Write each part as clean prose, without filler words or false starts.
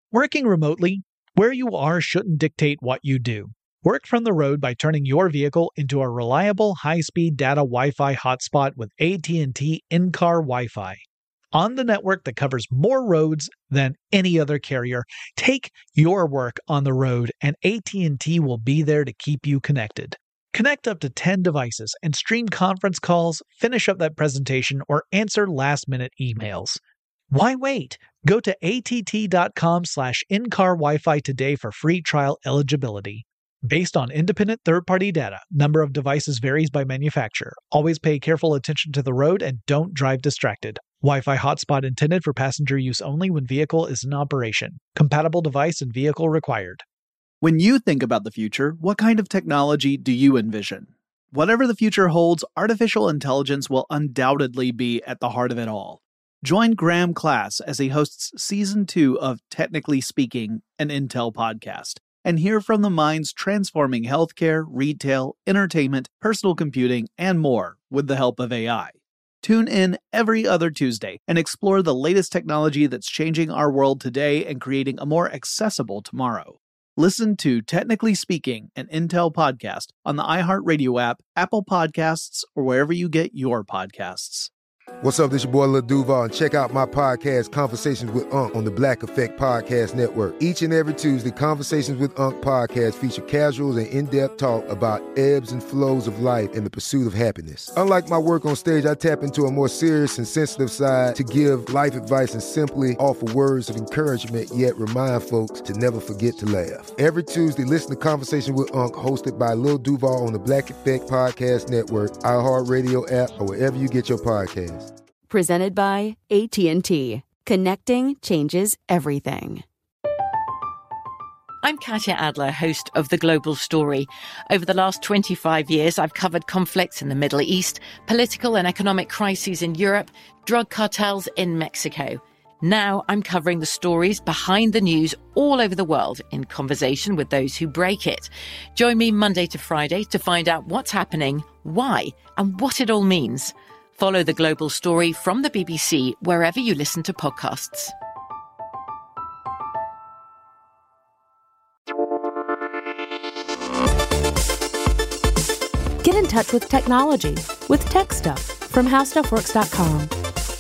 Working remotely, where you are shouldn't dictate what you do. Work from the road by turning your vehicle into a reliable high-speed data Wi-Fi hotspot with AT&T in-car Wi-Fi. On the network that covers more roads than any other carrier, take your work on the road and AT&T will be there to keep you connected. Connect up to 10 devices and stream conference calls, finish up that presentation, or answer last-minute emails. Why wait? Go to att.com/in-car Wi-Fi today for free trial eligibility. Based on independent third-party data, number of devices varies by manufacturer. Always pay careful attention to the road and don't drive distracted. Wi-Fi hotspot intended for passenger use only when vehicle is in operation. Compatible device and vehicle required. When you think about the future, what kind of technology do you envision? Whatever the future holds, artificial intelligence will undoubtedly be at the heart of it all. Join Graham Class as he hosts Season 2 of Technically Speaking, an Intel podcast, and hear from the minds transforming healthcare, retail, entertainment, personal computing, and more with the help of AI. Tune in every other Tuesday and explore the latest technology that's changing our world today and creating a more accessible tomorrow. Listen to Technically Speaking, an Intel podcast on the iHeartRadio app, Apple Podcasts, or wherever you get your podcasts. What's up, this your boy Lil Duval, and check out my podcast, Conversations with Unc, on the Black Effect Podcast Network. Each and every Tuesday, Conversations with Unc podcast feature casuals and in-depth talk about ebbs and flows of life and the pursuit of happiness. Unlike my work on stage, I tap into a more serious and sensitive side to give life advice and simply offer words of encouragement, yet remind folks to never forget to laugh. Every Tuesday, listen to Conversations with Unc, hosted by Lil Duval on the Black Effect Podcast Network, iHeartRadio app, or wherever you get your podcasts. Presented by AT&T. Connecting changes everything. I'm Katya Adler, host of The Global Story. Over the last 25 years, I've covered conflicts in the Middle East, political and economic crises in Europe, drug cartels in Mexico. Now I'm covering the stories behind the news all over the world in conversation with those who break it. Join me Monday to Friday to find out what's happening, why, and what it all means. Follow The Global Story from the BBC wherever you listen to podcasts. Get in touch with technology with Tech Stuff from HowStuffWorks.com.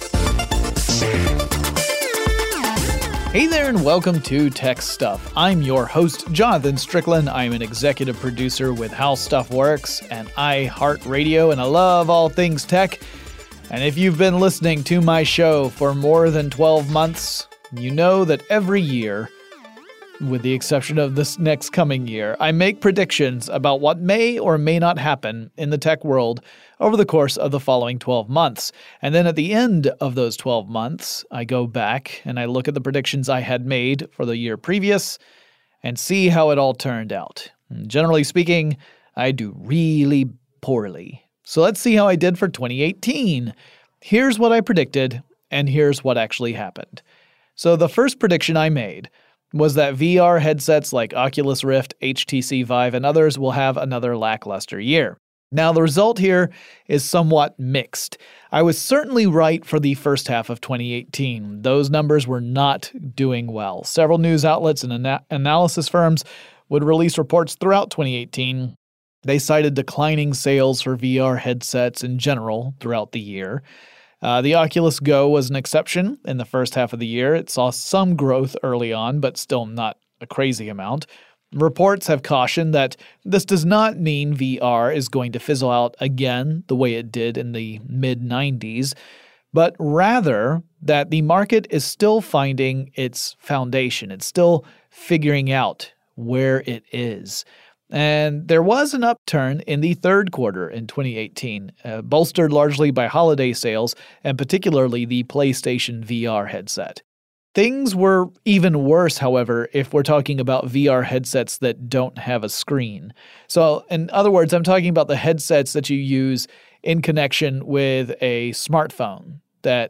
Hey there and welcome to Tech Stuff. I'm your host, Jonathan Strickland. I'm an executive producer with How Stuff Works and iHeartRadio, and I love all things tech. And if you've been listening to my show for more than 12 months, you know that every year, with the exception of this next coming year, I make predictions about what may or may not happen in the tech world over the course of the following 12 months. And then at the end of those 12 months, I go back and I look at the predictions I had made for the year previous and see how it all turned out. And generally speaking, I do really poorly. So let's see how I did for 2018. Here's what I predicted, and here's what actually happened. So the first prediction I made was that VR headsets like Oculus Rift, HTC Vive, and others will have another lackluster year. Now, the result here is somewhat mixed. I was certainly right for the first half of 2018. Those numbers were not doing well. Several news outlets and analysis firms would release reports throughout 2018. They cited declining sales for VR headsets in general throughout the year. The Oculus Go was an exception in the first half of the year. It saw some growth early on, but still not a crazy amount. Reports have cautioned that this does not mean VR is going to fizzle out again the way it did in the mid-90s, but rather that the market is still finding its foundation. It's still figuring out where it is. And there was an upturn in the third quarter in 2018, bolstered largely by holiday sales and particularly the PlayStation VR headset. Things were even worse, however, if we're talking about VR headsets that don't have a screen. So, in other words, I'm talking about the headsets that you use in connection with a smartphone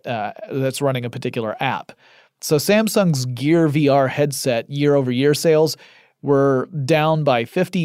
that's running a particular app. So Samsung's Gear VR headset year-over-year sales were down by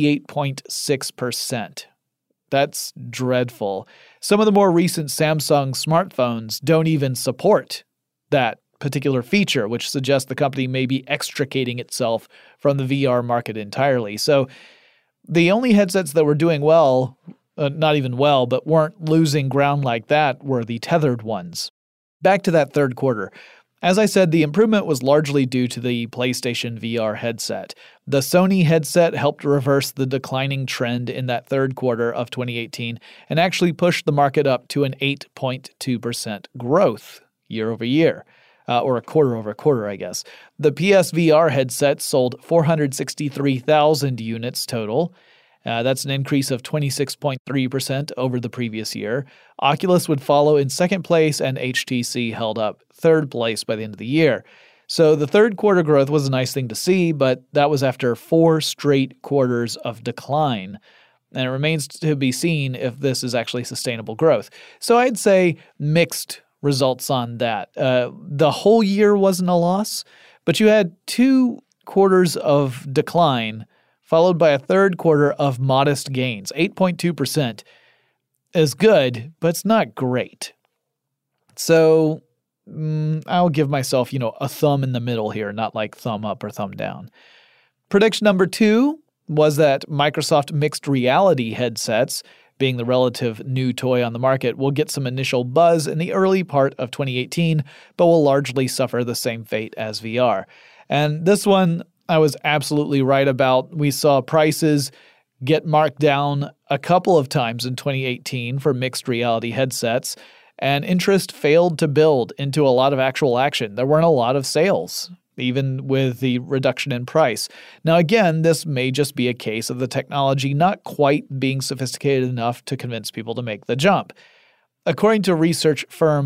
58.6%. That's dreadful. Some of the more recent Samsung smartphones don't even support that particular feature, which suggests the company may be extricating itself from the VR market entirely. So the only headsets that were doing well, not even well, but weren't losing ground like that were the tethered ones. Back to that third quarter. As I said, the improvement was largely due to the PlayStation VR headset. The Sony headset helped reverse the declining trend in that third quarter of 2018 and actually pushed the market up to an 8.2% growth year over year, or a quarter over quarter, I guess. The PSVR headset sold 463,000 units total. That's an increase of 26.3% over the previous year. Oculus would follow in second place, and HTC held up third place by the end of the year. So the third quarter growth was a nice thing to see, but that was after 4 straight quarters of decline. And it remains to be seen if this is actually sustainable growth. So I'd say mixed results on that. The whole year wasn't a loss, but you had 2 quarters of decline followed by a third quarter of modest gains. 8.2% is good, but it's not great. So I'll give myself, a thumb in the middle here, not like thumb up or thumb down. Prediction number 2 was that Microsoft mixed reality headsets, being the relative new toy on the market, will get some initial buzz in the early part of 2018, but will largely suffer the same fate as VR. And this one I was absolutely right about. We saw prices get marked down a couple of times in 2018 for mixed reality headsets, and interest failed to build into a lot of actual action. There weren't a lot of sales, even with the reduction in price. Now, again, this may just be a case of the technology not quite being sophisticated enough to convince people to make the jump. According to research firm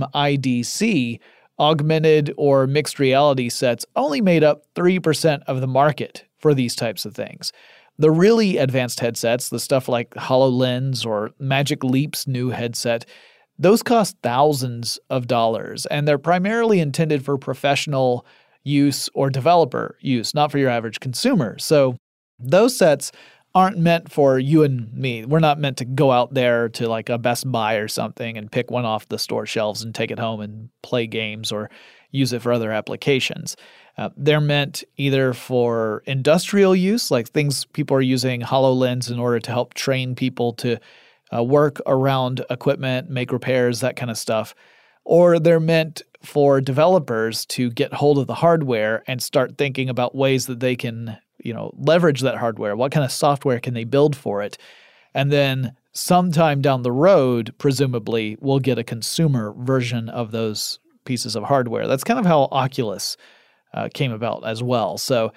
IDC, augmented or mixed reality sets only made up 3% of the market for these types of things. The really advanced headsets, the stuff like HoloLens or Magic Leap's new headset, those cost thousands of dollars, and they're primarily intended for professional use or developer use, not for your average consumer. So those sets aren't meant for you and me. We're not meant to go out there to like a Best Buy or something and pick one off the store shelves and take it home and play games or use it for other applications. They're meant either for industrial use, like things people are using HoloLens in order to help train people to work around equipment, make repairs, that kind of stuff, or they're meant for developers to get hold of the hardware and start thinking about ways that they can leverage that hardware. What kind of software can they build for it? And then sometime down the road, presumably, we'll get a consumer version of those pieces of hardware. That's kind of how Oculus came about as well. So,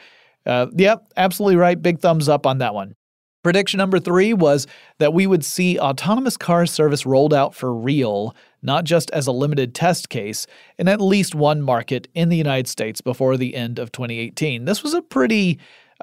absolutely right. Big thumbs up on that one. Prediction number 3 was that we would see autonomous car service rolled out for real, not just as a limited test case, in at least one market in the United States before the end of 2018. This was a pretty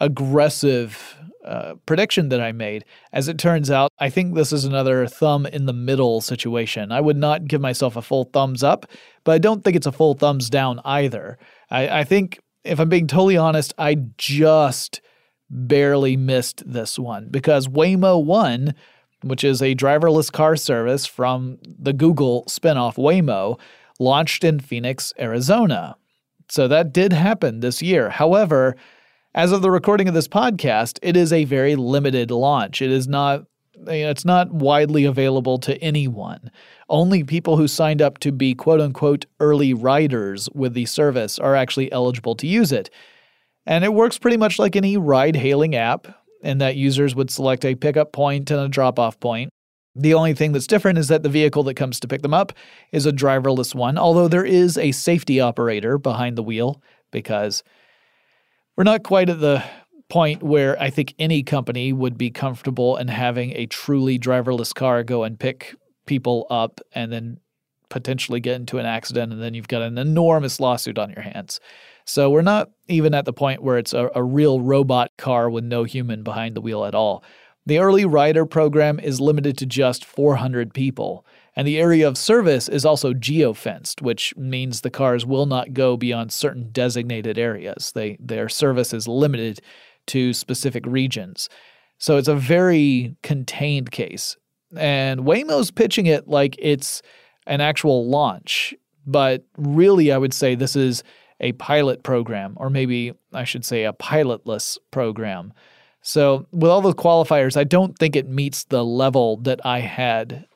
aggressive prediction that I made. As it turns out, I think this is another thumb in the middle situation. I would not give myself a full thumbs up, but I don't think it's a full thumbs down either. I think, if I'm being totally honest, I just barely missed this one because Waymo One, which is a driverless car service from the Google spinoff Waymo, launched in Phoenix, Arizona. So that did happen this year. However, as of the recording of this podcast, it is a very limited launch. It is not, it's not widely available to anyone. Only people who signed up to be quote-unquote early riders with the service are actually eligible to use it. And it works pretty much like any ride-hailing app, in that users would select a pickup point and a drop-off point. The only thing that's different is that the vehicle that comes to pick them up is a driverless one, although there is a safety operator behind the wheel, because we're not quite at the point where I think any company would be comfortable in having a truly driverless car go and pick people up and then potentially get into an accident, and then you've got an enormous lawsuit on your hands. So we're not even at the point where it's a real robot car with no human behind the wheel at all. The early rider program is limited to just 400 people, and the area of service is also geofenced, which means the cars will not go beyond certain designated areas. Their service is limited to specific regions. So it's a very contained case. And Waymo's pitching it like it's an actual launch, But really, I would say this is a pilot program, or maybe I should say a pilotless program. So with all those qualifiers, I don't think it meets the level that I had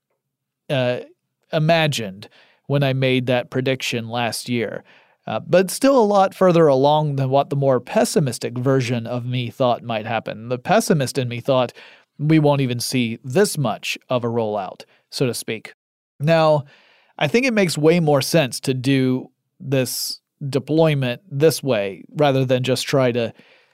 imagined when I made that prediction last year. But still a lot further along than what the more pessimistic version of me thought might happen. The pessimist in me thought we won't even see this much of a rollout, so to speak. Now, I think it makes way more sense to do this deployment this way rather than just try to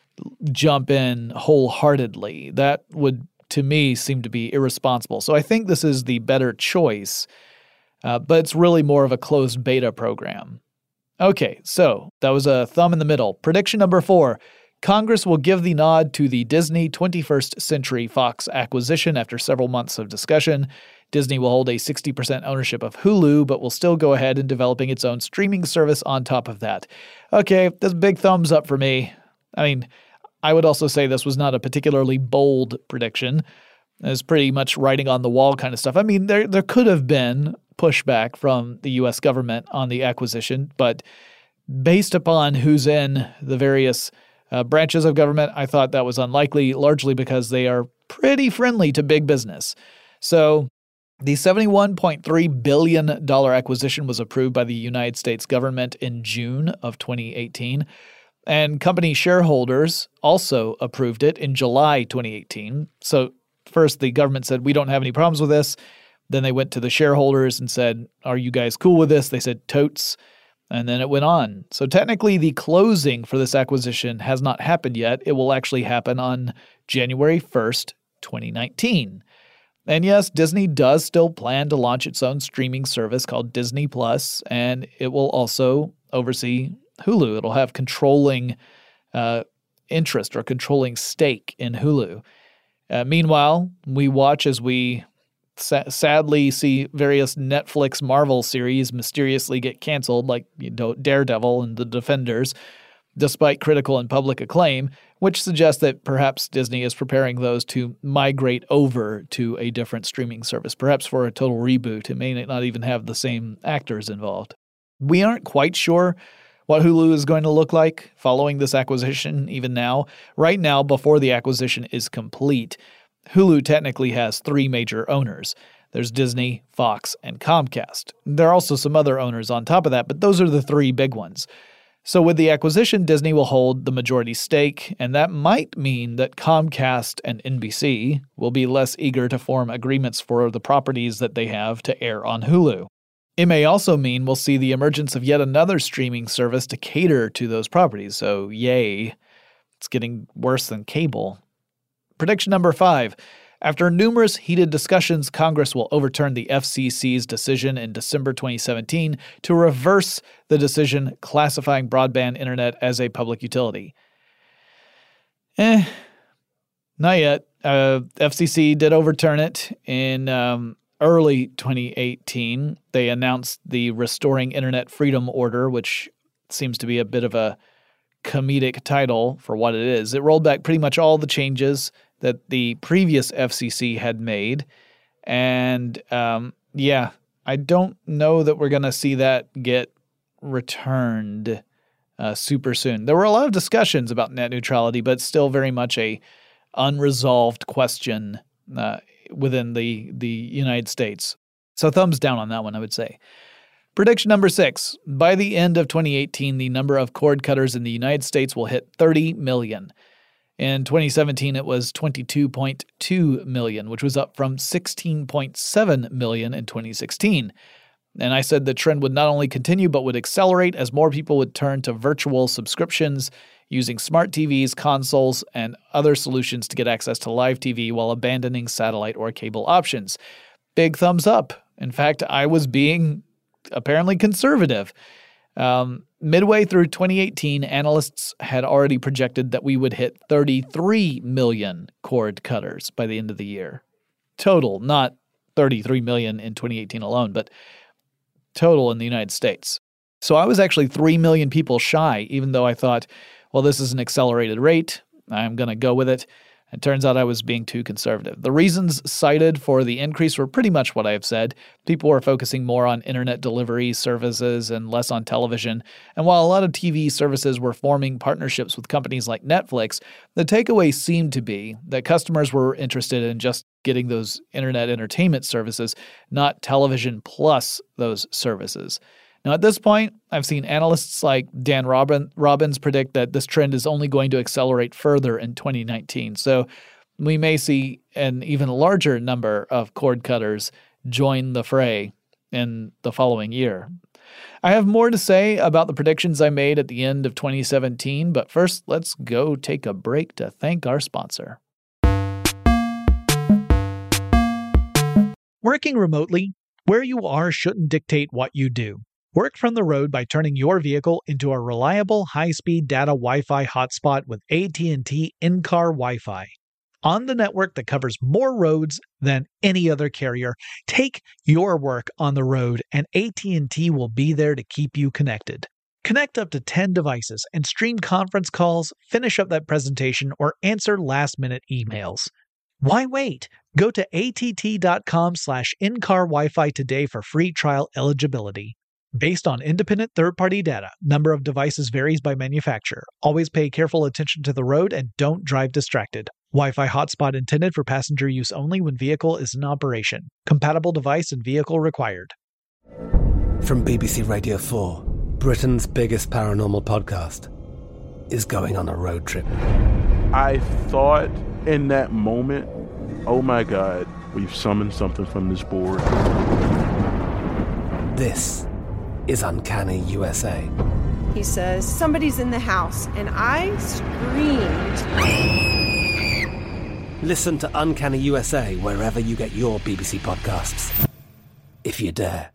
jump in wholeheartedly. That would, to me, seem to be irresponsible. So I think this is the better choice, but it's really more of a closed beta program. Okay, so that was a thumb in the middle. Prediction number 4. Congress will give the nod to the Disney 21st Century Fox acquisition after several months of discussion. Disney will hold a 60% ownership of Hulu, but will still go ahead in developing its own streaming service on top of that. Okay, that's a big thumbs up for me. I mean, I would also say this was not a particularly bold prediction. It's pretty much writing on the wall kind of stuff. I mean, there could have been pushback from the U.S. government on the acquisition, but based upon who's in the various branches of government, I thought that was unlikely, largely because they are pretty friendly to big business. So the $71.3 billion acquisition was approved by the United States government in June of 2018, and company shareholders also approved it in July 2018. So first, the government said, we don't have any problems with this. Then they went to the shareholders and said, are you guys cool with this? They said, totes. And then it went on. So technically, the closing for this acquisition has not happened yet. It will actually happen on January 1st, 2019. And yes, Disney does still plan to launch its own streaming service called Disney Plus, and it will also oversee Hulu. It'll have controlling interest or controlling stake in Hulu. Meanwhile, we watch as we sadly see various Netflix Marvel series mysteriously get canceled, like Daredevil and The Defenders, despite critical and public acclaim, which suggests that perhaps Disney is preparing those to migrate over to a different streaming service, perhaps for a total reboot. It may not even have the same actors involved. We aren't quite sure what Hulu is going to look like following this acquisition even now. Right now, before the acquisition is complete, Hulu technically has 3 major owners. There's Disney, Fox, and Comcast. There are also some other owners on top of that, but those are the 3 big ones. So with the acquisition, Disney will hold the majority stake, and that might mean that Comcast and NBC will be less eager to form agreements for the properties that they have to air on Hulu. It may also mean we'll see the emergence of yet another streaming service to cater to those properties, so yay. It's getting worse than cable. Prediction number 5. After numerous heated discussions, Congress will overturn the FCC's decision in December 2017 to reverse the decision classifying broadband internet as a public utility. Not yet. FCC did overturn it in early 2018. They announced the Restoring Internet Freedom Order, which seems to be a bit of a comedic title for what it is. It rolled back pretty much all the changes that the previous FCC had made. And I don't know that we're going to see that get returned super soon. There were a lot of discussions about net neutrality, but still very much a unresolved question within the United States. So thumbs down on that one, I would say. Prediction number 6. By the end of 2018, the number of cord cutters in the United States will hit 30 million. In 2017, it was 22.2 million, which was up from 16.7 million in 2016. And I said the trend would not only continue, but would accelerate as more people would turn to virtual subscriptions using smart TVs, consoles, and other solutions to get access to live TV while abandoning satellite or cable options. Big thumbs up. In fact, I was being apparently conservative. Midway through 2018, analysts had already projected that we would hit 33 million cord cutters by the end of the year. Total, not 33 million in 2018 alone, but total in the United States. So I was actually 3 million people shy, even though I thought, well, this is an accelerated rate. I'm going to go with it. It turns out I was being too conservative. The reasons cited for the increase were pretty much what I have said. People were focusing more on internet delivery services and less on television. And while a lot of TV services were forming partnerships with companies like Netflix, the takeaway seemed to be that customers were interested in just getting those internet entertainment services, not television plus those services. Now, at this point, I've seen analysts like Dan Robbins predict that this trend is only going to accelerate further in 2019. So we may see an even larger number of cord cutters join the fray in the following year. I have more to say about the predictions I made at the end of 2017, but first, let's go take a break to thank our sponsor. Working remotely, where you are shouldn't dictate what you do. Work from the road by turning your vehicle into a reliable high-speed data Wi-Fi hotspot with AT&T in-car Wi-Fi. On the network that covers more roads than any other carrier, take your work on the road and AT&T will be there to keep you connected. Connect up to 10 devices and stream conference calls, finish up that presentation, or answer last-minute emails. Why wait? Go to att.com/in-car Wi-Fi today for free trial eligibility. Based on independent third-party data, number of devices varies by manufacturer. Always pay careful attention to the road and don't drive distracted. Wi-Fi hotspot intended for passenger use only when vehicle is in operation. Compatible device and vehicle required. From BBC Radio 4, Britain's biggest paranormal podcast is going on a road trip. I thought in that moment, oh my God, we've summoned something from this board. This is Uncanny USA. He says, somebody's in the house, and I screamed. Listen to Uncanny USA wherever you get your BBC podcasts, if you dare.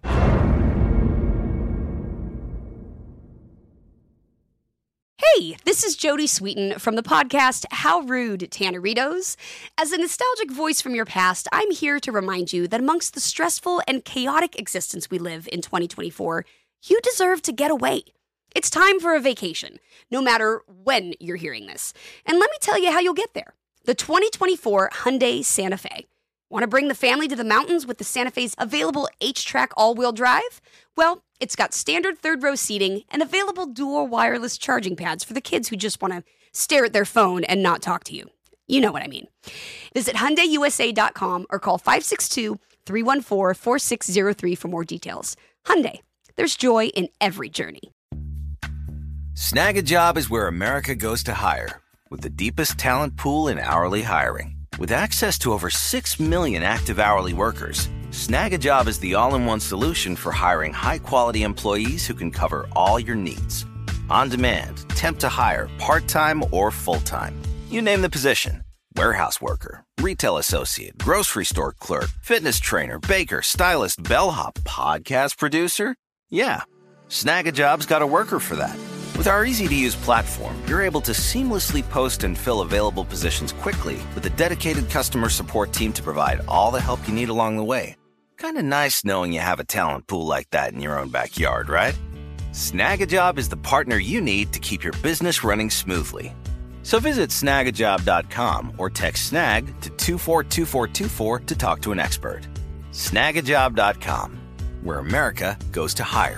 Hey, this is Jodie Sweetin from the podcast How Rude, Tanneritos. As a nostalgic voice from your past, I'm here to remind you that amongst the stressful and chaotic existence we live in 2024, you deserve to get away. It's time for a vacation, no matter when you're hearing this. And let me tell you how you'll get there. The 2024 Hyundai Santa Fe. Want to bring the family to the mountains with the Santa Fe's available H-Track all-wheel drive? Well, it's got standard third-row seating and available dual wireless charging pads for the kids who just want to stare at their phone and not talk to you. You know what I mean. Visit HyundaiUSA.com or call 562-314-4603 for more details. Hyundai, there's joy in every journey. Snag a Job is where America goes to hire, with the deepest talent pool in hourly hiring. With access to over 6 million active hourly workers, Snag a Job is the all-in-one solution for hiring high-quality employees who can cover all your needs. On demand, temp to hire, part-time or full-time. You name the position. Warehouse worker, retail associate, grocery store clerk, fitness trainer, baker, stylist, bellhop, podcast producer. Yeah, Snag a Job's got a worker for that. With our easy-to-use platform, you're able to seamlessly post and fill available positions quickly with a dedicated customer support team to provide all the help you need along the way. Kind of nice knowing you have a talent pool like that in your own backyard, right? Snag a Job is the partner you need to keep your business running smoothly. So visit snagajob.com or text snag to 242424 to talk to an expert. Snagajob.com, where America goes to hire.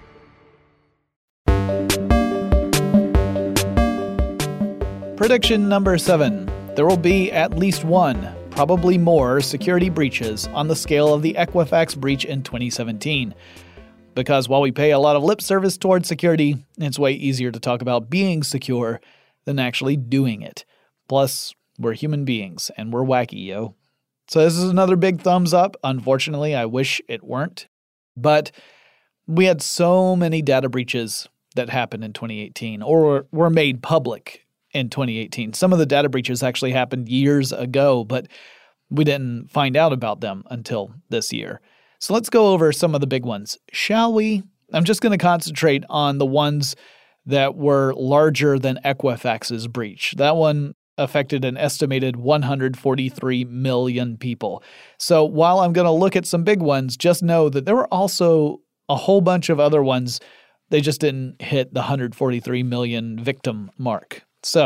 Prediction number 7. There will be at least one, probably more, security breaches on the scale of the Equifax breach in 2017. Because while we pay a lot of lip service towards security, it's way easier to talk about being secure than actually doing it. Plus, we're human beings, and we're wacky, yo. So this is another big thumbs up. Unfortunately, I wish it weren't. But we had so many data breaches that happened in 2018, or were made public in 2018. Some of the data breaches actually happened years ago, but we didn't find out about them until this year. So let's go over some of the big ones, shall we? I'm just going to concentrate on the ones that were larger than Equifax's breach. That one affected an estimated 143 million people. So while I'm going to look at some big ones, just know that there were also a whole bunch of other ones. They just didn't hit the 143 million victim mark. So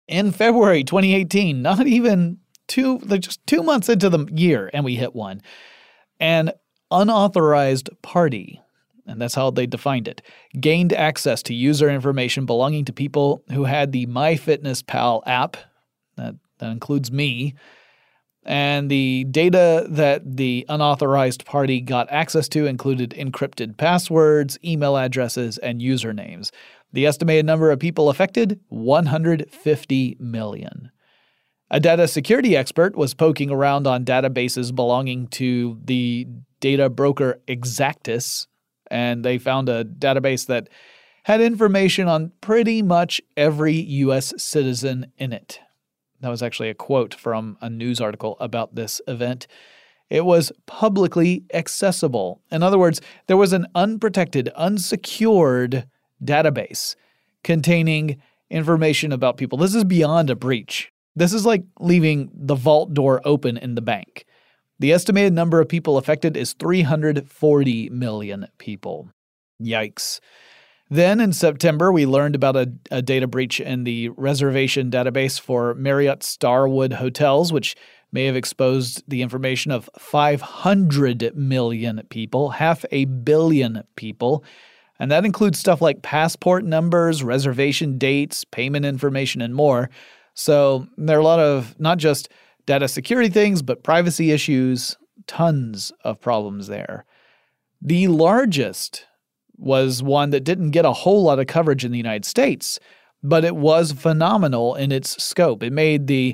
In February 2018, not even just 2 months into the year, and we hit one. An unauthorized party, and that's how they defined it, gained access to user information belonging to people who had the MyFitnessPal app. That includes me. And the data that the unauthorized party got access to included encrypted passwords, email addresses, and usernames. The estimated number of people affected, 150 million. A data security expert was poking around on databases belonging to the data broker Exactus, and they found a database that had information on pretty much every U.S. citizen in it. That was actually a quote from a news article about this event. It was publicly accessible. In other words, there was an unprotected, unsecured database containing information about people. This is beyond a breach. This is like leaving the vault door open in the bank. The estimated number of people affected is 340 million people. Yikes. Then in September, we learned about a data breach in the reservation database for Marriott Starwood hotels, which may have exposed the information of 500 million people, 500 million people. And that includes stuff like passport numbers, reservation dates, payment information, and more. So there are a lot of not just data security things, but privacy issues, tons of problems there. The largest was one that didn't get a whole lot of coverage in the United States, but it was phenomenal in its scope. It made the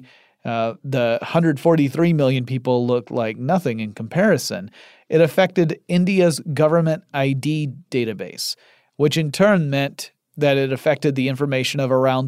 143 million people look like nothing in comparison. It affected India's government ID database, which in turn meant that it affected the information of around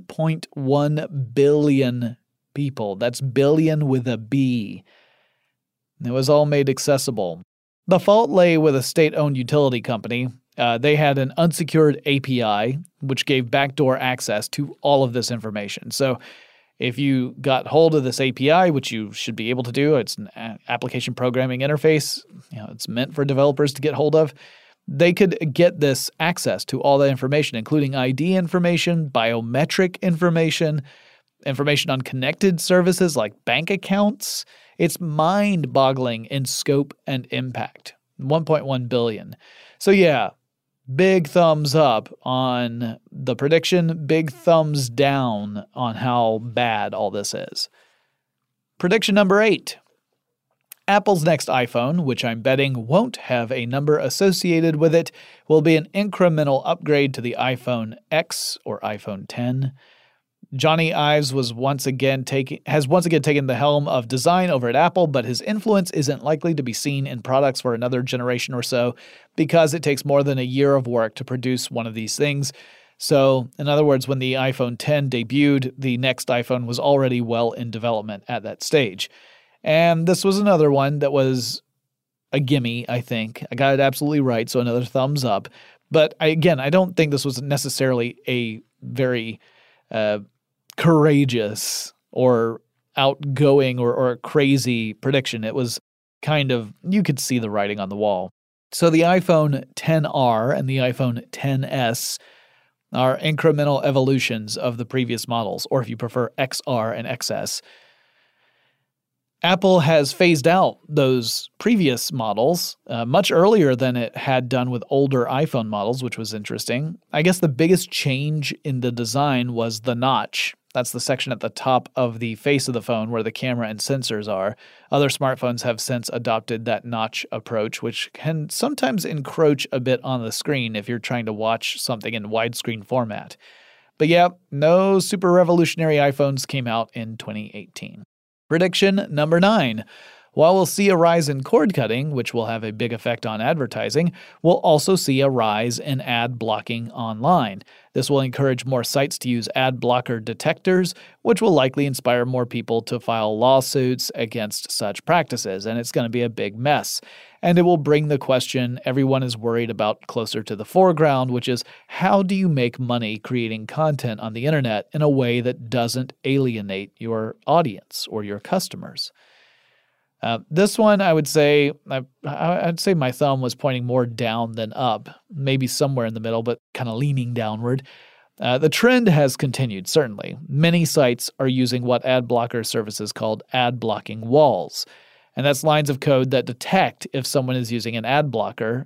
1.1 billion people. That's billion with a B. It was all made accessible. The fault lay with a state-owned utility company. They had an unsecured API, which gave backdoor access to all of this information. So if you got hold of this API, which you should be able to do, it's an application programming interface, it's meant for developers to get hold of, they could get this access to all the information, including ID information, biometric information, information on connected services like bank accounts. It's mind-boggling in scope and impact. 1.1 billion. So yeah, big thumbs up on the prediction, big thumbs down on how bad all this is. Prediction number 8. Apple's next iPhone, which I'm betting won't have a number associated with it, will be an incremental upgrade to the iPhone X or iPhone X. Johnny Ives has once again taken the helm of design over at Apple, but his influence isn't likely to be seen in products for another generation or so because it takes more than a year of work to produce one of these things. So, in other words, when the iPhone X debuted, the next iPhone was already well in development at that stage. And this was another one that was a gimme, I think. I got it absolutely right, so another thumbs up. But I don't think this was necessarily a very courageous or outgoing or crazy prediction. It was kind of, you could see the writing on the wall. So the iPhone XR and the iPhone XS are incremental evolutions of the previous models, or if you prefer XR and XS. Apple has phased out those previous models much earlier than it had done with older iPhone models, which was interesting. I guess the biggest change in the design was the notch. That's the section at the top of the face of the phone where the camera and sensors are. Other smartphones have since adopted that notch approach, which can sometimes encroach a bit on the screen if you're trying to watch something in widescreen format. But yeah, no super revolutionary iPhones came out in 2018. Prediction number 9. While we'll see a rise in cord cutting, which will have a big effect on advertising, we'll also see a rise in ad blocking online. This will encourage more sites to use ad blocker detectors, which will likely inspire more people to file lawsuits against such practices, and it's going to be a big mess. And it will bring the question everyone is worried about closer to the foreground, which is how do you make money creating content on the internet in a way that doesn't alienate your audience or your customers? This one, I would say, I'd say my thumb was pointing more down than up, maybe somewhere in the middle, but kind of leaning downward. The trend has continued, certainly. Many sites are using what ad blocker services called ad blocking walls. And that's lines of code that detect if someone is using an ad blocker.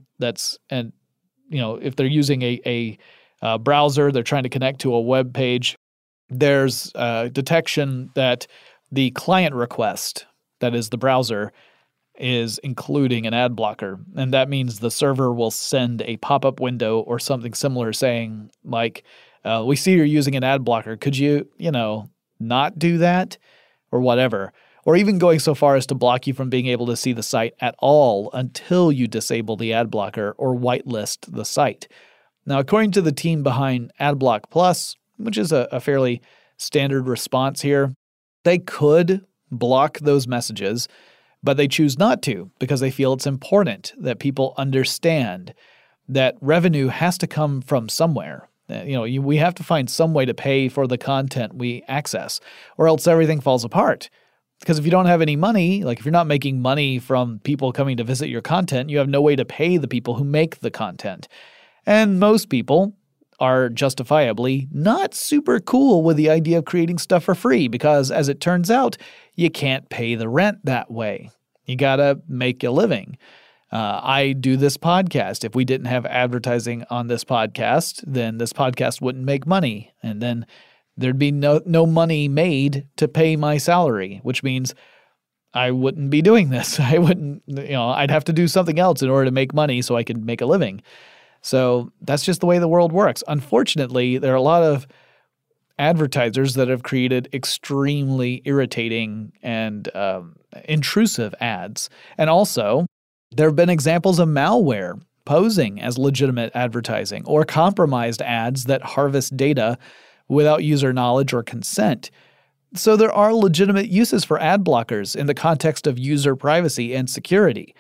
If they're using a browser, they're trying to connect to a web page, there's detection that the client request, that is the browser, is including an ad blocker. And that means the server will send a pop-up window or something similar saying, like, we see you're using an ad blocker. Could you, not do that? Or whatever. Or even going so far as to block you from being able to see the site at all until you disable the ad blocker or whitelist the site. Now, according to the team behind AdBlock Plus, which is a fairly standard response here, they could block those messages, but they choose not to because they feel it's important that people understand that revenue has to come from somewhere. We have to find some way to pay for the content we access, or else everything falls apart. Because if you don't have any money, like if you're not making money from people coming to visit your content, you have no way to pay the people who make the content. And most people are justifiably not super cool with the idea of creating stuff for free because, as it turns out, you can't pay the rent that way. You gotta make a living. I do this podcast. If we didn't have advertising on this podcast, then this podcast wouldn't make money. And then there'd be no money made to pay my salary, which means I wouldn't be doing this. I wouldn't, I'd have to do something else in order to make money so I could make a living. So that's just the way the world works. Unfortunately, there are a lot of advertisers that have created extremely irritating and intrusive ads. And also, there have been examples of malware posing as legitimate advertising or compromised ads that harvest data without user knowledge or consent. So there are legitimate uses for ad blockers in the context of user privacy and security.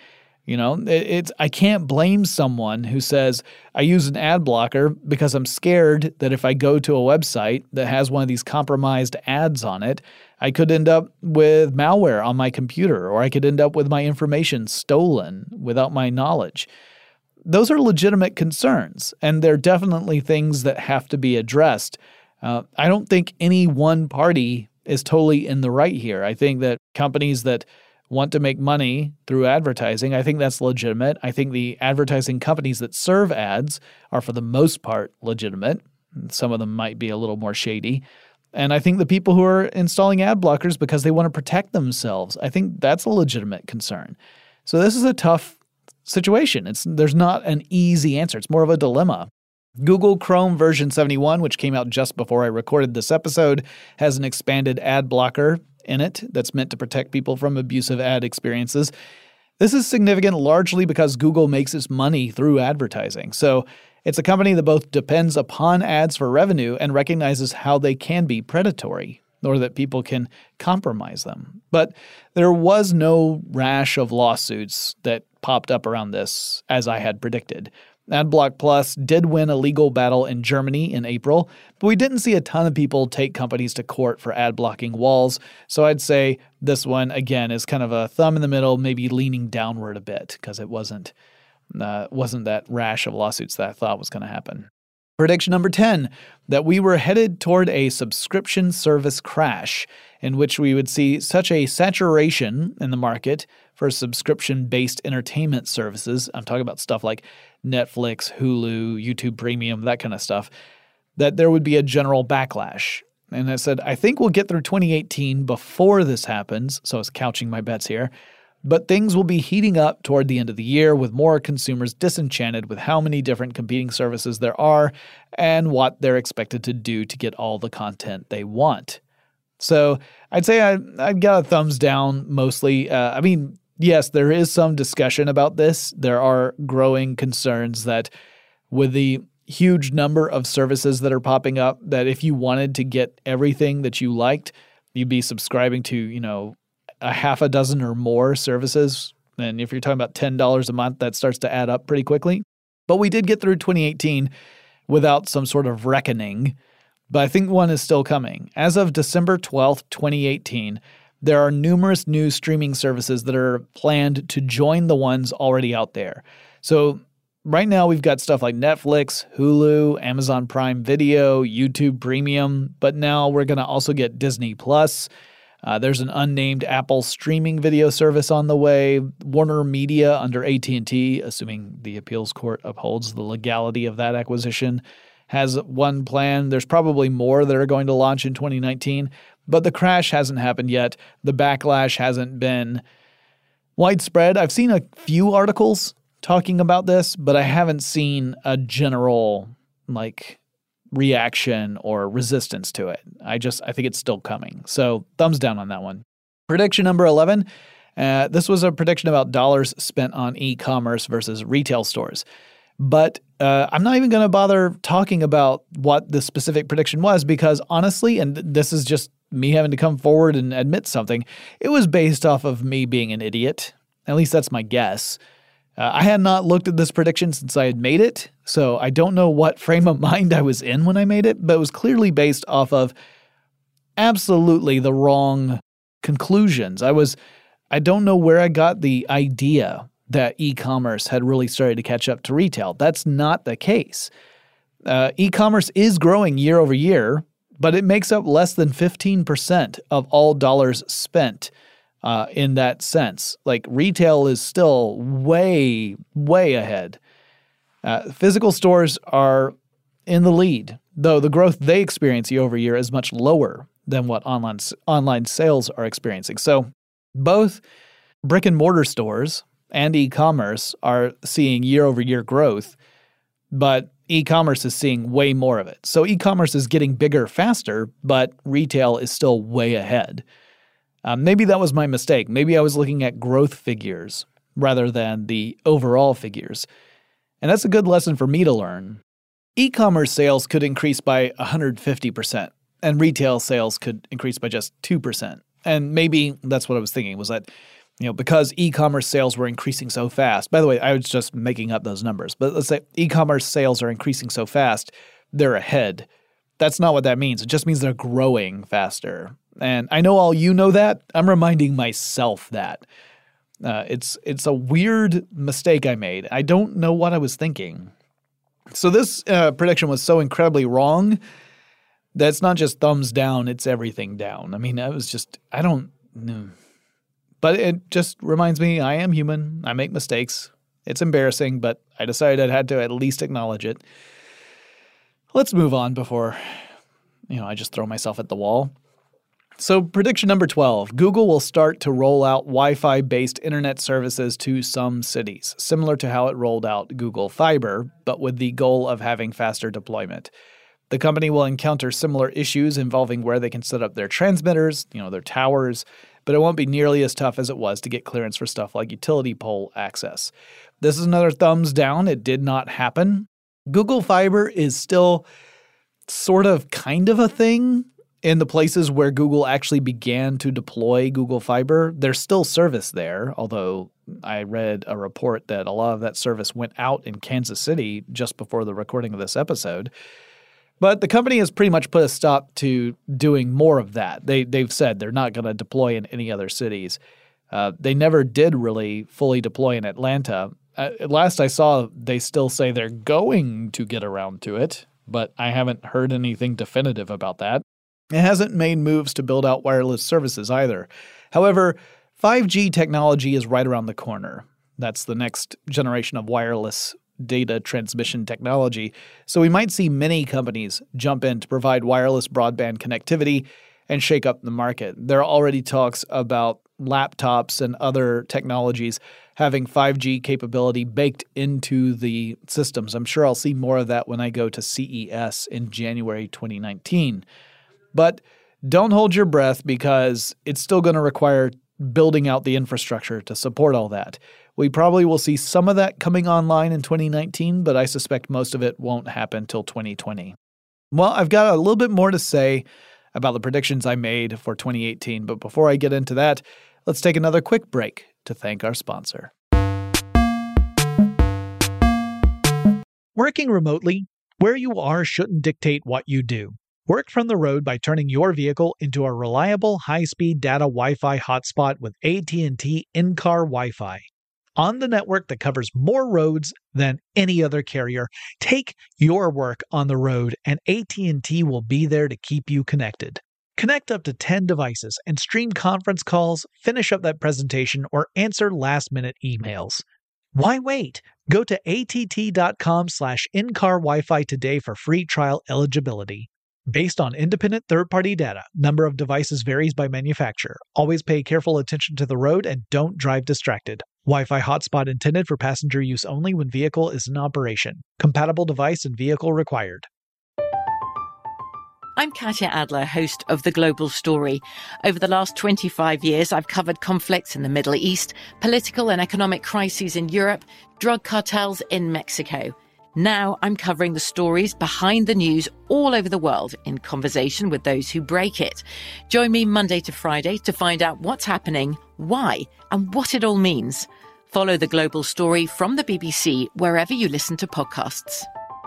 I can't blame someone who says, I use an ad blocker because I'm scared that if I go to a website that has one of these compromised ads on it, I could end up with malware on my computer, or I could end up with my information stolen without my knowledge. Those are legitimate concerns, and they're definitely things that have to be addressed. I don't think any one party is totally in the right here. I think that companies that want to make money through advertising, I think that's legitimate. I think the advertising companies that serve ads are for the most part legitimate. Some of them might be a little more shady. And I think the people who are installing ad blockers because they want to protect themselves, I think that's a legitimate concern. So this is a tough situation. There's not an easy answer. It's more of a dilemma. Google Chrome version 71, which came out just before I recorded this episode, has an expanded ad blocker in it that's meant to protect people from abusive ad experiences. This is significant largely because Google makes its money through advertising. So it's a company that both depends upon ads for revenue and recognizes how they can be predatory, or that people can compromise them. But there was no rash of lawsuits that popped up around this, as I had predicted. AdBlock Plus did win a legal battle in Germany in April, but we didn't see a ton of people take companies to court for ad blocking walls, so I'd say this one, again, is kind of a thumb in the middle, maybe leaning downward a bit, because it wasn't that rash of lawsuits that I thought was going to happen. Prediction number 10, that we were headed toward a subscription service crash, in which we would see such a saturation in the market for subscription-based entertainment services. I'm talking about stuff like Netflix, Hulu, YouTube Premium, that kind of stuff, that there would be a general backlash. And I said, I think we'll get through 2018 before this happens, so I was couching my bets here, but things will be heating up toward the end of the year with more consumers disenchanted with how many different competing services there are and what they're expected to do to get all the content they want. So I'd say I got a thumbs down mostly. Yes, there is some discussion about this. There are growing concerns that with the huge number of services that are popping up, that if you wanted to get everything that you liked, you'd be subscribing to, a half a dozen or more services. And if you're talking about $10 a month, that starts to add up pretty quickly. But we did get through 2018 without some sort of reckoning. But I think one is still coming. As of December 12th, 2018, there are numerous new streaming services that are planned to join the ones already out there. So right now we've got stuff like Netflix, Hulu, Amazon Prime Video, YouTube Premium, but now we're going to also get Disney Plus. There's an unnamed Apple streaming video service on the way. Warner Media under AT&T, assuming the appeals court upholds the legality of that acquisition, has one plan. There's probably more that are going to launch in 2019, but the crash hasn't happened yet. The backlash hasn't been widespread. I've seen a few articles talking about this, but I haven't seen a general reaction or resistance to it. I think it's still coming. So thumbs down on that one. Prediction number 11. This was a prediction about dollars spent on e-commerce versus retail stores. But I'm not even going to bother talking about what the specific prediction was because honestly, and this is just me having to come forward and admit something, it was based off of me being an idiot. At least that's my guess. I had not looked at this prediction since I had made it, so I don't know what frame of mind I was in when I made it, but it was clearly based off of absolutely the wrong conclusions. I don't know where I got the idea that e-commerce had really started to catch up to retail. That's not the case. E-commerce is growing year over year, but it makes up less than 15% of all dollars spent in that sense. Retail is still way, way ahead. Physical stores are in the lead, though the growth they experience year over year is much lower than what online sales are experiencing. So both brick and mortar stores and e-commerce are seeing year over year growth, but e-commerce is seeing way more of it. So e-commerce is getting bigger faster, but retail is still way ahead. Maybe that was my mistake. Maybe I was looking at growth figures rather than the overall figures. And that's a good lesson for me to learn. E-commerce sales could increase by 150%, and retail sales could increase by just 2%. And maybe that's what I was thinking, was that, because e-commerce sales were increasing so fast. By the way, I was just making up those numbers. But let's say e-commerce sales are increasing so fast, they're ahead. That's not what that means. It just means they're growing faster. And I know all you know that. I'm reminding myself that. It's a weird mistake I made. I don't know what I was thinking. So this prediction was so incredibly wrong that it's not just thumbs down, it's everything down. I mean, I don't know. But it just reminds me I am human. I make mistakes. It's embarrassing, but I decided I had to at least acknowledge it. Let's move on before, I just throw myself at the wall. So prediction number 12, Google will start to roll out Wi-Fi-based internet services to some cities, similar to how it rolled out Google Fiber, but with the goal of having faster deployment. The company will encounter similar issues involving where they can set up their transmitters, their towers, but it won't be nearly as tough as it was to get clearance for stuff like utility pole access. This is another thumbs down. It did not happen. Google Fiber is still sort of kind of a thing. In the places where Google actually began to deploy Google Fiber, there's still service there, although I read a report that a lot of that service went out in Kansas City just before the recording of this episode. But the company has pretty much put a stop to doing more of that. They've said they're not going to deploy in any other cities. They never did really fully deploy in Atlanta. Last I saw, they still say they're going to get around to it, but I haven't heard anything definitive about that. It hasn't made moves to build out wireless services either. However, 5G technology is right around the corner. That's the next generation of wireless data transmission technology. So we might see many companies jump in to provide wireless broadband connectivity and shake up the market. There are already talks about laptops and other technologies having 5G capability baked into the systems. I'm sure I'll see more of that when I go to CES in January 2019. But don't hold your breath because it's still going to require building out the infrastructure to support all that. We probably will see some of that coming online in 2019, but I suspect most of it won't happen till 2020. Well, I've got a little bit more to say about the predictions I made for 2018, but before I get into that, let's take another quick break to thank our sponsor. Working remotely, where you are shouldn't dictate what you do. Work from the road by turning your vehicle into a reliable high-speed data Wi-Fi hotspot with AT&T in-car Wi-Fi. on the network that covers more roads than any other carrier. Take your work on the road, and AT&T will be there to keep you connected. Connect up to 10 devices and stream conference calls, finish up that presentation, or answer last-minute emails. Why wait? Go to att.com/in-car Wi-Fi today for free trial eligibility. Based on independent third-party data, number of devices varies by manufacturer. Always pay careful attention to the road and don't drive distracted. Wi-Fi hotspot intended for passenger use only when vehicle is in operation. Compatible device and vehicle required. I'm Katya Adler, host of The Global Story. Over the last 25 years, I've covered conflicts in the Middle East, political and economic crises in Europe, drug cartels in Mexico. Now I'm covering the stories behind the news all over the world in conversation with those who break it. Join me Monday to Friday to find out what's happening, why, and what it all means. Follow The Global Story from the BBC wherever you listen to podcasts.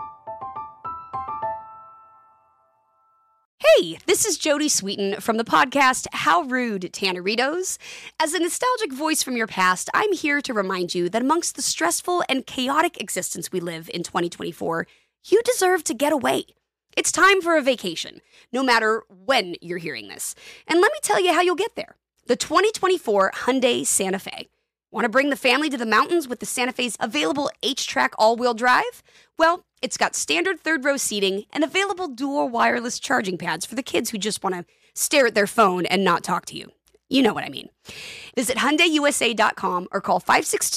Hey, this is Jodie Sweetin from the podcast How Rude, Tanneritos. As a nostalgic voice from your past, I'm here to remind you that amongst the stressful and chaotic existence we live in 2024, you deserve to get away. It's time for a vacation, no matter when you're hearing this. And let me tell you how you'll get there. The 2024 Hyundai Santa Fe. Want to bring the family to the mountains with the Santa Fe's available H-Track all-wheel drive? Well, it's got standard third-row seating and available dual wireless charging pads for the kids who just want to stare at their phone and not talk to you. You know what I mean. Visit HyundaiUSA.com or call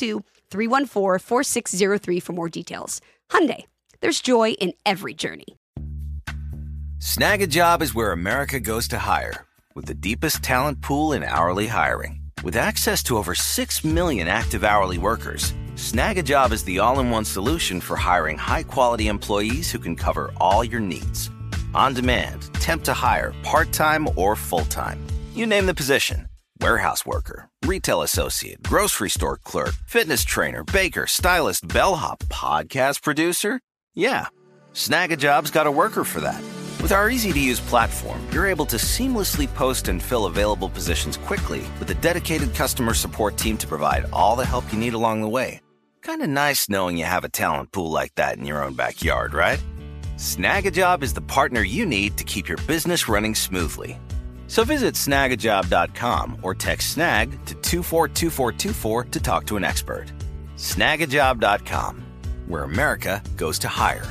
562-314-4603 for more details. Hyundai, there's joy in every journey. Snag a Job is where America goes to hire, with the deepest talent pool in hourly hiring. With access to over 6 million active hourly workers, Snag a Job is the all-in-one solution for hiring high-quality employees who can cover all your needs. On demand, temp to hire, part-time or full-time. You name the position. Warehouse worker, retail associate, grocery store clerk, fitness trainer, baker, stylist, bellhop, podcast producer. Yeah, Snag a Job's got a worker for that. With our easy-to-use platform, you're able to seamlessly post and fill available positions quickly with a dedicated customer support team to provide all the help you need along the way. Kind of nice knowing you have a talent pool like that in your own backyard, right? Snag a Job is the partner you need to keep your business running smoothly. So visit snagajob.com or text snag to 242424 to talk to an expert. Snagajob.com, where America goes to hire.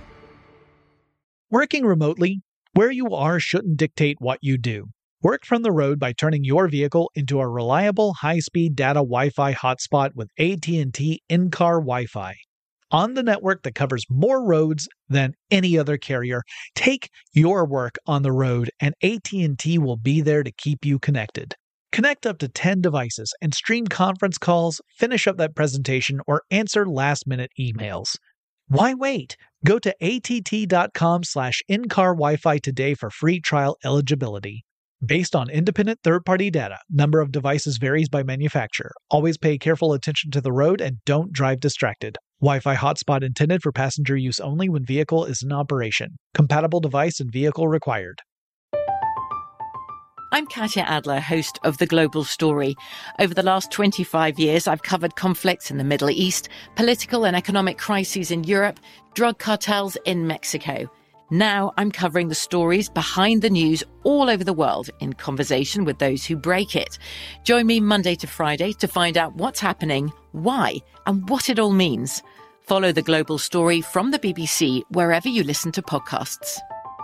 Working remotely, where you are shouldn't dictate what you do. Work from the road by turning your vehicle into a reliable, high-speed data Wi-Fi hotspot with AT&T in-car Wi-Fi. On the network that covers more roads than any other carrier, take your work on the road, and AT&T will be there to keep you connected. Connect up to 10 devices and stream conference calls, finish up that presentation, or answer last-minute emails. Why wait? Go to att.com/in-car Wi-Fi today for free trial eligibility. Based on independent third-party data, number of devices varies by manufacturer. Always pay careful attention to the road and don't drive distracted. Wi-Fi hotspot intended for passenger use only when vehicle is in operation. Compatible device and vehicle required. I'm Katya Adler, host of The Global Story. Over the last 25 years, I've covered conflicts in the Middle East, political and economic crises in Europe, drug cartels in Mexico. Now I'm covering the stories behind the news all over the world in conversation with those who break it. Join me Monday to Friday to find out what's happening, why, and what it all means. Follow The Global Story from the BBC wherever you listen to podcasts.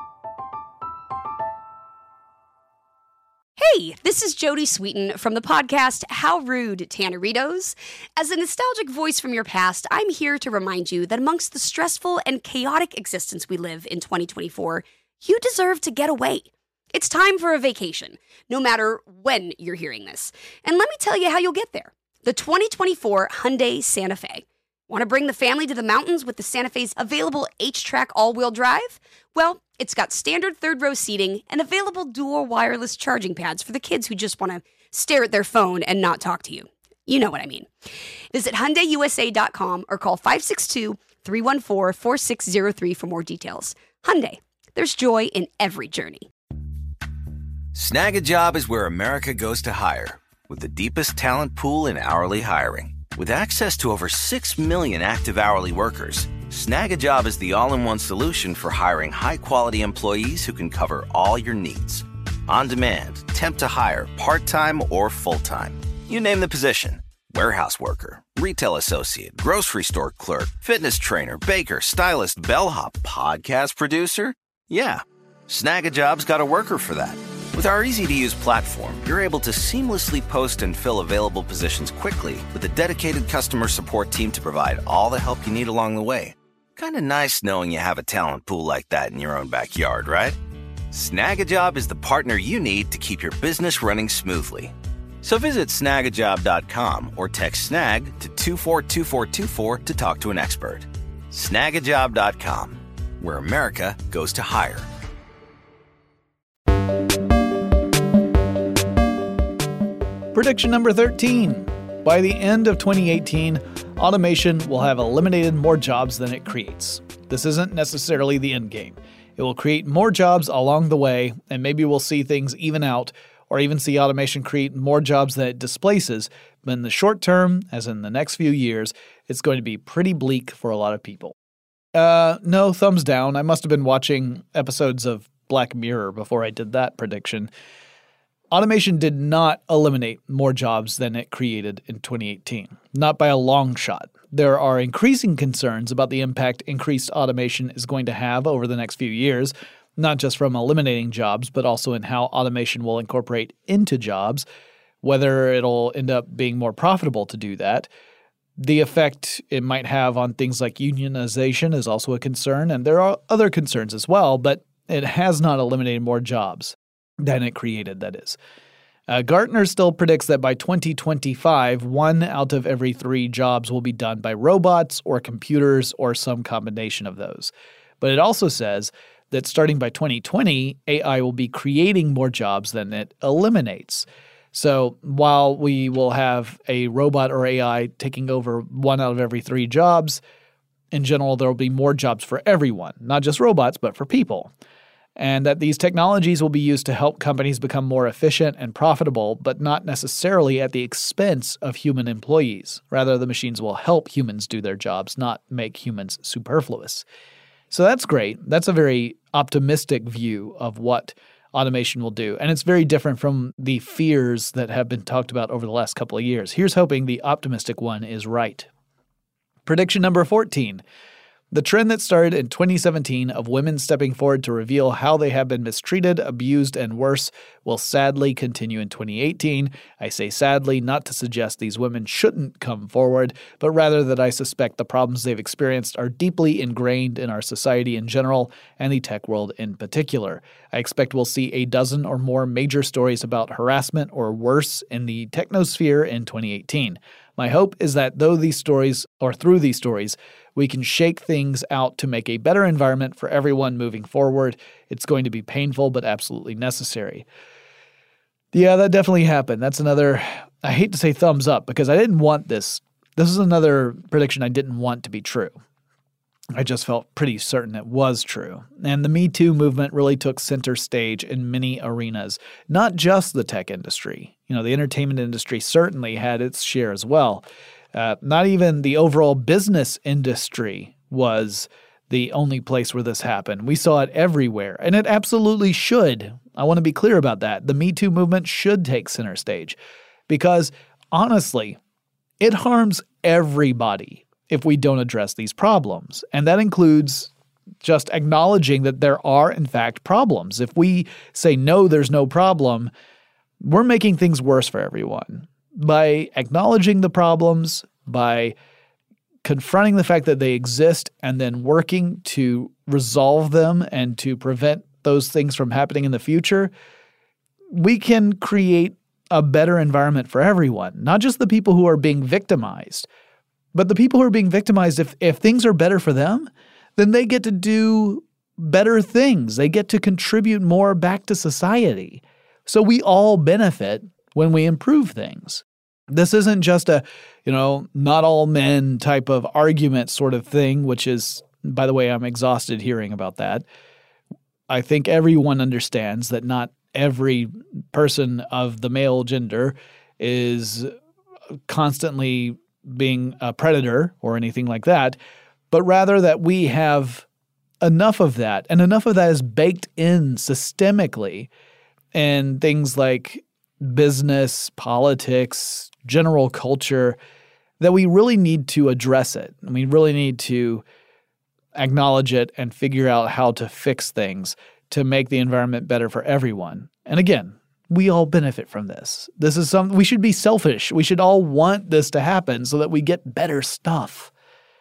Hey, this is Jodie Sweetin from the podcast How Rude, Tanneritos. As a nostalgic voice from your past, I'm here to remind you that amongst the stressful and chaotic existence we live in 2024, you deserve to get away. It's time for a vacation, no matter when you're hearing this. And let me tell you how you'll get there. The 2024 Hyundai Santa Fe. Want to bring the family to the mountains with the Santa Fe's available H-Track all-wheel drive? Well, it's got standard third-row seating and available dual wireless charging pads for the kids who just want to stare at their phone and not talk to you. You know what I mean. Visit HyundaiUSA.com or call 562-314-4603 for more details. Hyundai, there's joy in every journey. Snag a Job is where America goes to hire, with the deepest talent pool in hourly hiring. With access to over 6 million active hourly workers, Snag-a-Job is the all-in-one solution for hiring high-quality employees who can cover all your needs. On demand, temp to hire, part-time or full-time. You name the position. Warehouse worker, retail associate, grocery store clerk, fitness trainer, baker, stylist, bellhop, podcast producer. Yeah, Snag-a-Job's got a worker for that. With our easy-to-use platform, you're able to seamlessly post and fill available positions quickly with a dedicated customer support team to provide all the help you need along the way. Kind of nice knowing you have a talent pool like that in your own backyard, right? Snag-a-Job is the partner you need to keep your business running smoothly. So visit snagajob.com or text snag to 242424 to talk to an expert. Snagajob.com, where America goes to hire. Prediction number 13. By the end of 2018, automation will have eliminated more jobs than it creates. This isn't necessarily the end game. It will create more jobs along the way, and maybe we'll see things even out, or even see automation create more jobs than it displaces. But in the short term, as in the next few years, it's going to be pretty bleak for a lot of people. No, thumbs down. I must have been watching episodes of Black Mirror before I did that prediction. Automation did not eliminate more jobs than it created in 2018, not by a long shot. There are increasing concerns about the impact increased automation is going to have over the next few years, not just from eliminating jobs, but also in how automation will incorporate into jobs, whether it'll end up being more profitable to do that. The effect it might have on things like unionization is also a concern, and there are other concerns as well, but it has not eliminated more jobs than it created, that is. Gartner still predicts that by 2025, 1 out of every 3 jobs will be done by robots or computers or some combination of those. But it also says that starting by 2020, AI will be creating more jobs than it eliminates. So while we will have a robot or AI taking over 1 out of every 3 jobs, in general, there will be more jobs for everyone, not just robots, but for people. And that these technologies will be used to help companies become more efficient and profitable, but not necessarily at the expense of human employees. Rather, the machines will help humans do their jobs, not make humans superfluous. So that's great. That's a very optimistic view of what automation will do. And it's very different from the fears that have been talked about over the last couple of years. Here's hoping the optimistic one is right. Prediction number 14. The trend that started in 2017 of women stepping forward to reveal how they have been mistreated, abused, and worse will sadly continue in 2018. I say sadly not to suggest these women shouldn't come forward, but rather that I suspect the problems they've experienced are deeply ingrained in our society in general and the tech world in particular. I expect we'll see a dozen or more major stories about harassment or worse in the technosphere in 2018. My hope is that through these stories, we can shake things out to make a better environment for everyone moving forward. It's going to be painful, but absolutely necessary. Yeah, that definitely happened. That's another, I hate to say thumbs up because I didn't want this. This is another prediction I didn't want to be true. I just felt pretty certain it was true. And the Me Too movement really took center stage in many arenas, not just the tech industry. The entertainment industry certainly had its share as well. Not even the overall business industry was the only place where this happened. We saw it everywhere, and it absolutely should. I want to be clear about that. The Me Too movement should take center stage because, honestly, it harms everybody if we don't address these problems. And that includes just acknowledging that there are, in fact, problems. If we say, no, there's no problem, we're making things worse for everyone. By acknowledging the problems, by confronting the fact that they exist, and then working to resolve them and to prevent those things from happening in the future, we can create a better environment for everyone, not just the people who are being victimized. But the people who are being victimized, if things are better for them, then they get to do better things. They get to contribute more back to society. So we all benefit when we improve things. This isn't just a, not all men type of argument sort of thing, which is, by the way, I'm exhausted hearing about that. I think everyone understands that not every person of the male gender is constantly being a predator or anything like that, but rather that we have enough of that, and enough of that is baked in systemically in things like business, politics, general culture, that we really need to address it. And we really need to acknowledge it and figure out how to fix things to make the environment better for everyone. And again, we all benefit from this. This is something we should be selfish. We should all want this to happen so that we get better stuff.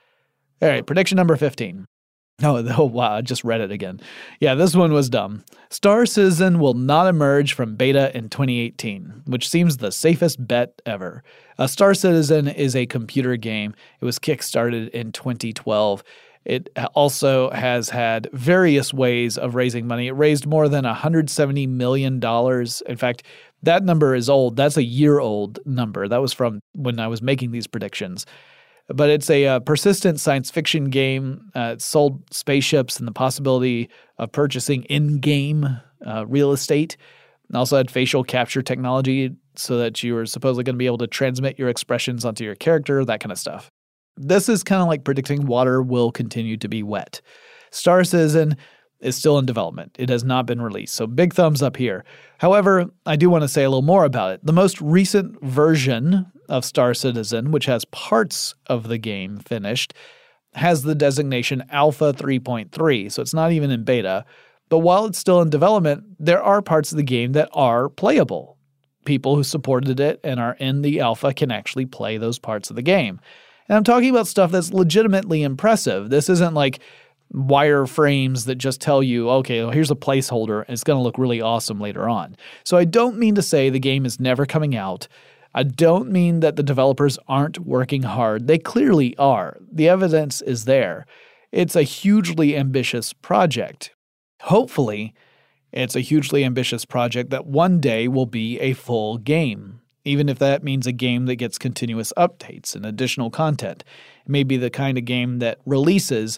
All right, prediction number 15. Oh, wow, I just read it again. Yeah, this one was dumb. Star Citizen will not emerge from beta in 2018, which seems the safest bet ever. Star Citizen is a computer game. It was kickstarted in 2012. It also has had various ways of raising money. It raised more than $170 million. In fact, that number is old. That's a year-old number. That was from when I was making these predictions. But it's a persistent science fiction game. It sold spaceships and the possibility of purchasing in-game real estate. It also had facial capture technology so that you were supposedly going to be able to transmit your expressions onto your character, that kind of stuff. This is kind of like predicting water will continue to be wet. Star Citizen is still in development. It has not been released, so big thumbs up here. However, I do want to say a little more about it. The most recent version of Star Citizen, which has parts of the game finished, has the designation Alpha 3.3, so it's not even in beta. But while it's still in development, there are parts of the game that are playable. People who supported it and are in the alpha can actually play those parts of the game. And I'm talking about stuff that's legitimately impressive. This isn't like wireframes that just tell you, okay, well, here's a placeholder and it's going to look really awesome later on. So I don't mean to say the game is never coming out. I don't mean that the developers aren't working hard. They clearly are. The evidence is there. It's a hugely ambitious project. Hopefully, it's a hugely ambitious project that one day will be a full game, even if that means a game that gets continuous updates and additional content. It may be the kind of game that releases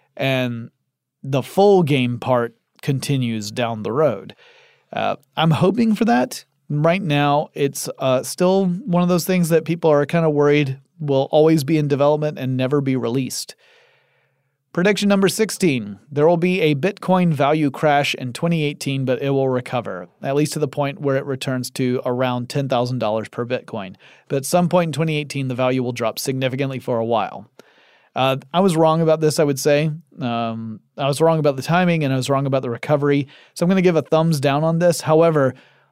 and the full game part continues down the road. I'm hoping for that. Right now, it's still one of those things that people are kind of worried will always be in development and never be released. Prediction number 16. There will be a Bitcoin value crash in 2018, but it will recover, at least to the point where it returns to around $10,000 per Bitcoin. But at some point in 2018, the value will drop significantly for a while. I was wrong about this, I would say. I was wrong about the timing, and I was wrong about the recovery. So I'm going to give a thumbs down on this. However,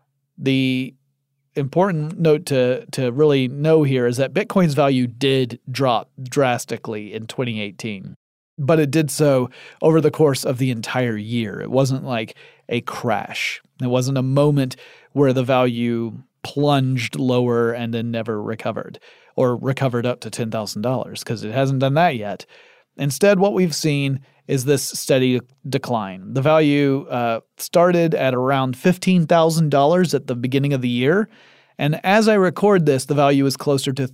the important note to really know here is that Bitcoin's value did drop drastically in 2018. But it did so over the course of the entire year. It wasn't like a crash. It wasn't a moment where the value plunged lower and then never recovered, or recovered up to $10,000, because it hasn't done that yet. Instead, what we've seen is this steady decline. The value started at around $15,000 at the beginning of the year, and as I record this, the value is closer to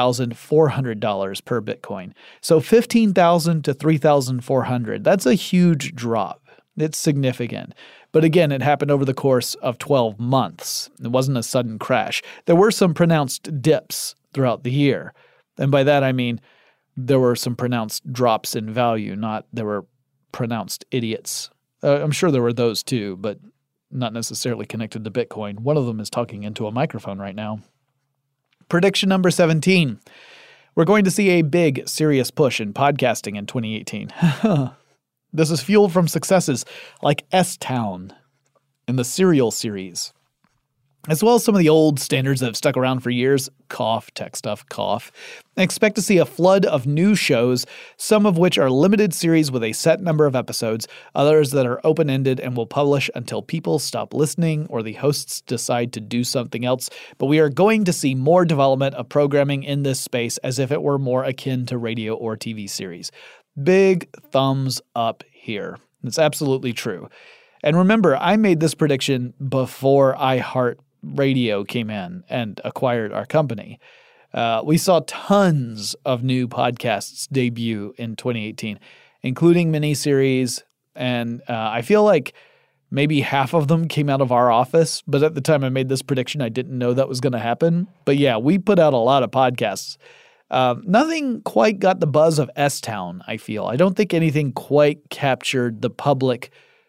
$3,400 per Bitcoin. So $15,000 to $3,400, that's a huge drop. It's significant. But again, it happened over the course of 12 months. It wasn't a sudden crash. There were some pronounced dips throughout the year. And by that, I mean there were some pronounced drops in value, not there were pronounced idiots. I'm sure there were those too, but not necessarily connected to Bitcoin. One of them is talking into a microphone right now. Prediction number 17. We're going to see a big, serious push in podcasting in 2018. This is fueled from successes like S-Town and the Serial series, as well as some of the old standards that have stuck around for years. Cough, tech stuff, cough. I expect to see a flood of new shows, some of which are limited series with a set number of episodes, others that are open-ended and will publish until people stop listening or the hosts decide to do something else. But we are going to see more development of programming in this space as if it were more akin to radio or TV series. Big thumbs up here. It's absolutely true. And remember, I made this prediction before iHeartRadio came in and acquired our company. We saw tons of new podcasts debut in 2018, including miniseries, and I feel like maybe half of them came out of our office, but at the time I made this prediction, I didn't know that was going to happen. But yeah, we put out a lot of podcasts. Nothing quite got the buzz of S-Town, I feel. I don't think anything quite captured the public,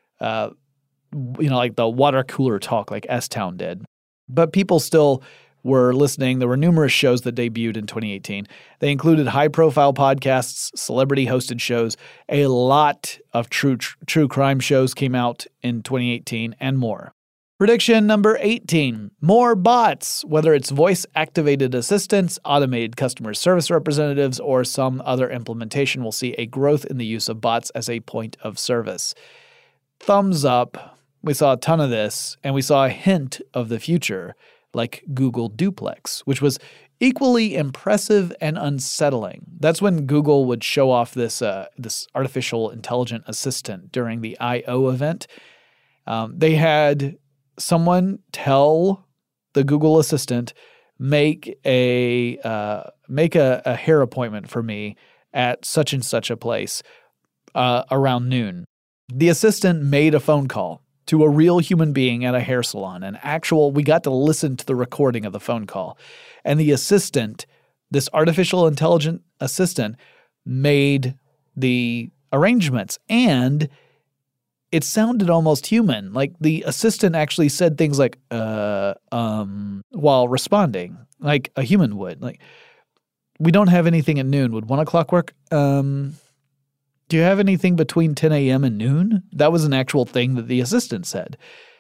like the water cooler talk like S-Town did. But people still were listening. There were numerous shows that debuted in 2018. They included high-profile podcasts, celebrity-hosted shows. A lot of true crime shows came out in 2018 and more. Prediction number 18, more bots, whether it's voice-activated assistants, automated customer service representatives, or some other implementation, will see a growth in the use of bots as a point of service. Thumbs up. We saw a ton of this, and we saw a hint of the future, like Google Duplex, which was equally impressive and unsettling. That's when Google would show off this artificial intelligent assistant during the I/O event. They had someone tell the Google Assistant, make a hair appointment for me at such and such a place around noon. The assistant made a phone call to a real human being at a hair salon. We got to listen to the recording of the phone call. And the assistant, this artificial intelligent assistant, made the arrangements, and it sounded almost human. Like the assistant actually said things like, while responding, like a human would. Like, we don't have anything at noon. Would 1 o'clock work? Do you have anything between 10 a.m. and noon? That was an actual thing that the assistant said.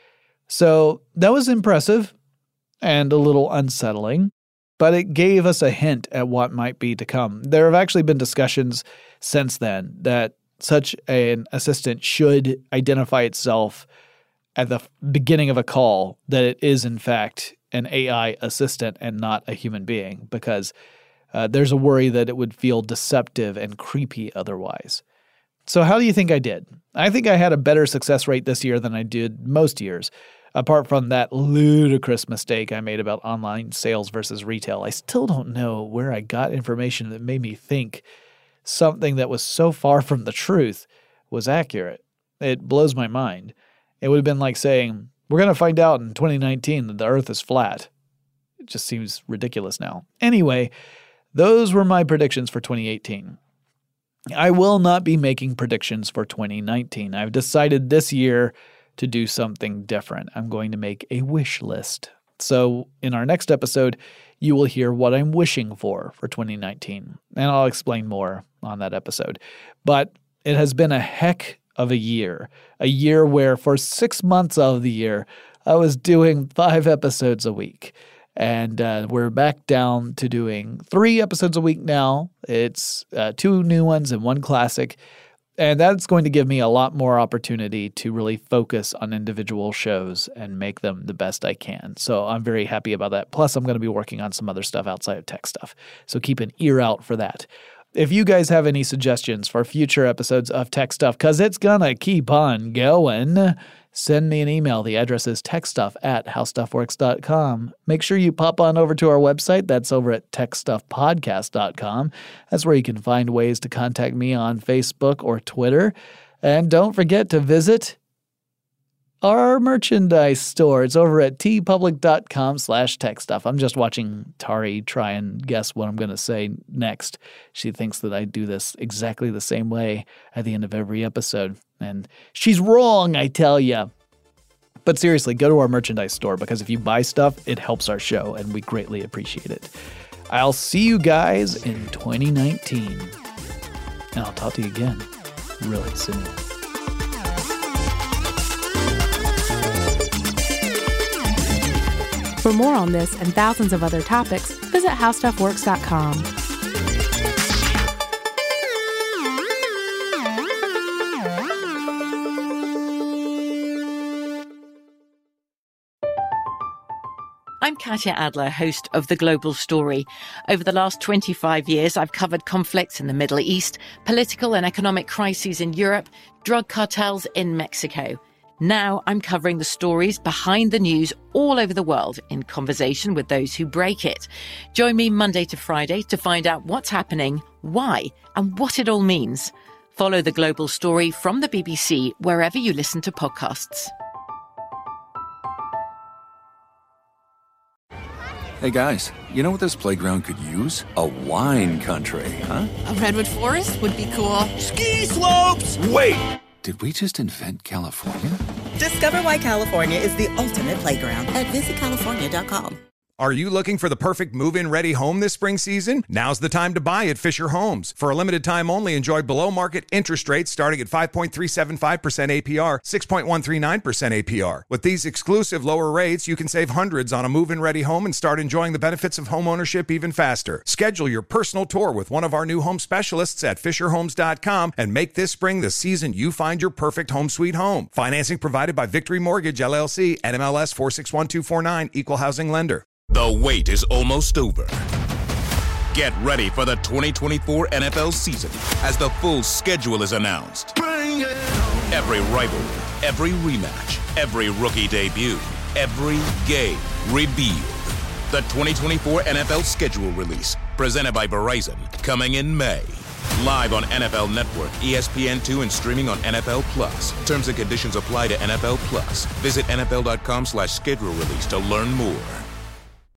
So that was impressive and a little unsettling, but it gave us a hint at what might be to come. There have actually been discussions since then that such an assistant should identify itself at the beginning of a call that it is, in fact, an AI assistant and not a human being, because there's a worry that it would feel deceptive and creepy otherwise. So how do you think I did? I think I had a better success rate this year than I did most years, apart from that ludicrous mistake I made about online sales versus retail. I still don't know where I got information that made me think something that was so far from the truth was accurate. It blows my mind. It would have been like saying, we're going to find out in 2019 that the earth is flat. It just seems ridiculous now. Anyway, those were my predictions for 2018. I will not be making predictions for 2019. I've decided this year to do something different. I'm going to make a wish list. So in our next episode, you will hear what I'm wishing for 2019, and I'll explain more on that episode. But it has been a heck of a year where for 6 months of the year, I was doing 5 episodes a week. And we're back down to doing 3 episodes a week now. It's 2 new ones and 1 classic. And that's going to give me a lot more opportunity to really focus on individual shows and make them the best I can. So I'm very happy about that. Plus, I'm going to be working on some other stuff outside of tech stuff. So keep an ear out for that. If you guys have any suggestions for future episodes of Tech Stuff, because it's going to keep on going, send me an email. The address is techstuff@howstuffworks.com. Make sure you pop on over to our website. That's over at techstuffpodcast.com. That's where you can find ways to contact me on Facebook or Twitter. And don't forget to visit our merchandise store. It's over at tpublic.com/techstuff. I'm just watching Tari try and guess what I'm going to say next. She thinks that I do this exactly the same way at the end of every episode. And she's wrong, I tell you. But seriously, go to our merchandise store, because if you buy stuff, it helps our show, and we greatly appreciate it. I'll see you guys in 2019. And I'll talk to you again really soon. For more on this and thousands of other topics, visit howstuffworks.com. I'm Katya Adler, host of The Global Story. Over the last 25 years, I've covered conflicts in the Middle East, political and economic crises in Europe, drug cartels in Mexico. Now I'm covering the stories behind the news all over the world in conversation with those who break it. Join me Monday to Friday to find out what's happening, why, and what it all means. Follow The Global Story from the BBC wherever you listen to podcasts. Hey guys, you know what this playground could use? A wine country, huh? A redwood forest would be cool. Ski slopes! Wait! Did we just invent California? Discover why California is the ultimate playground at visitcalifornia.com. Are you looking for the perfect move-in ready home this spring season? Now's the time to buy at Fisher Homes. For a limited time only, enjoy below-market interest rates starting at 5.375% APR, 6.139% APR. With these exclusive lower rates, you can save hundreds on a move-in ready home and start enjoying the benefits of home ownership even faster. Schedule your personal tour with one of our new home specialists at FisherHomes.com and make this spring the season you find your perfect home sweet home. Financing provided by Victory Mortgage, LLC, NMLS 461249, Equal Housing Lender. The wait is almost over. Get ready for the 2024 NFL season as the full schedule is announced. Every rivalry, every rematch, every rookie debut, every game revealed. The 2024 NFL schedule release, presented by Verizon, coming in May. Live on NFL Network, ESPN2, and streaming on NFL Plus. Terms and conditions apply to NFL Plus. Visit NFL.com/schedule release to learn more.